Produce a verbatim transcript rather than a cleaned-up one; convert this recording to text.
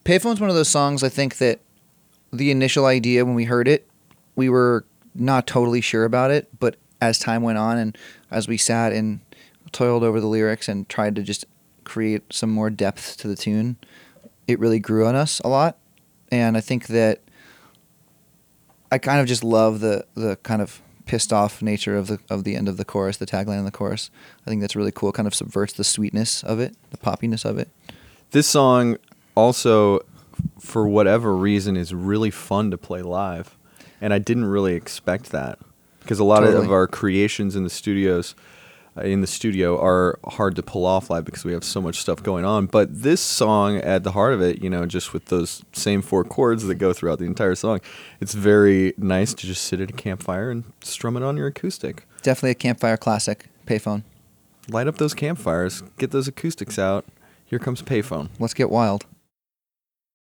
Payphone's one of those songs I think that the initial idea when we heard it, we were not totally sure about it, but as time went on and as we sat and toiled over the lyrics and tried to just create some more depth to the tune, it really grew on us a lot. And I think that I kind of just love the the kind of pissed off nature of the of the end of the chorus, the tagline of the chorus. I think that's really cool. It kind of subverts the sweetness of it, the poppiness of it. This song also, for whatever reason, is really fun to play live. And I didn't really expect that. Because a lot Totally. of our creations in the studios uh, in the studio are hard to pull off live because we have so much stuff going on. But this song, at the heart of it, you know, just with those same four chords that go throughout the entire song, it's very nice to just sit at a campfire and strum it on your acoustic. Definitely a campfire classic, Payphone. Light up those campfires, get those acoustics out. Here comes Payphone. Let's get wild.